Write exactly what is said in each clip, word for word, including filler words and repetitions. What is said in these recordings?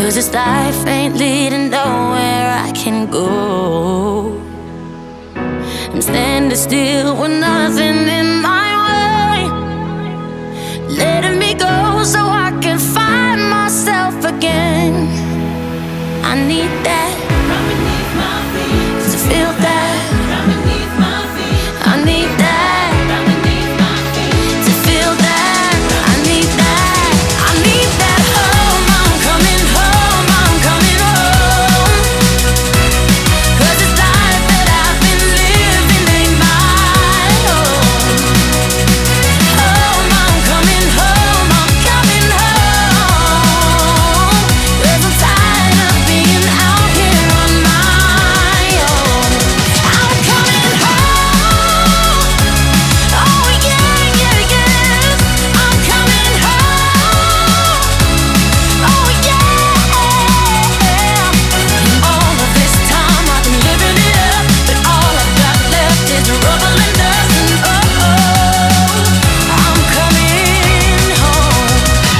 'Cause this life ain't leading nowhere I can go. I'm standing still with nothing in my way, letting me go so I can find myself again. I need that from beneath my feet, to feel that from beneath my feet. I need that from beneath my feet, to feel that. I need that, I need that home. I'm coming home, I'm coming home. 'Cause this life that I've been living ain't my home. Home, I'm coming home, I'm coming home. 'Cause I'm tired of being out here on my own. I'm coming home. Oh yeah, yeah, yes. I'm coming home. Oh yeah. All of this time I've been living it up, but all I've got left is rubble and dust. And oh, I'm coming home.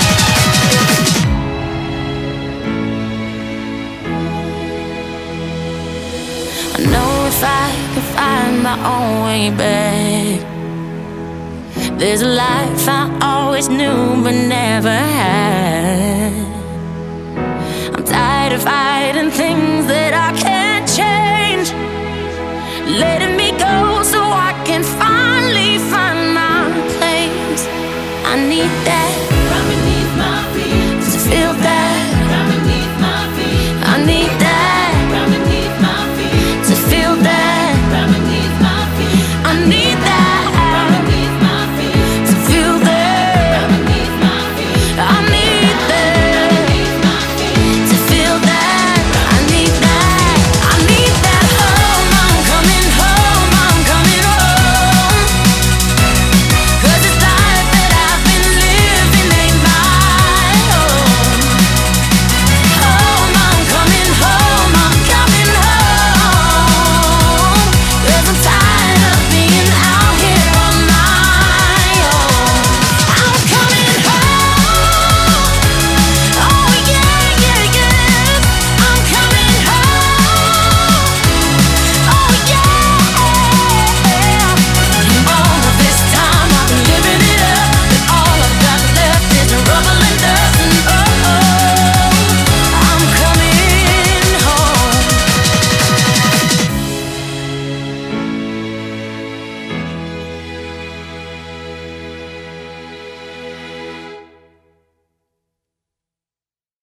I know if I can find my own way back, there's a life I always knew but never had. I'm tired of fighting things that I can't change, letting me go so I can finally find my place. I need that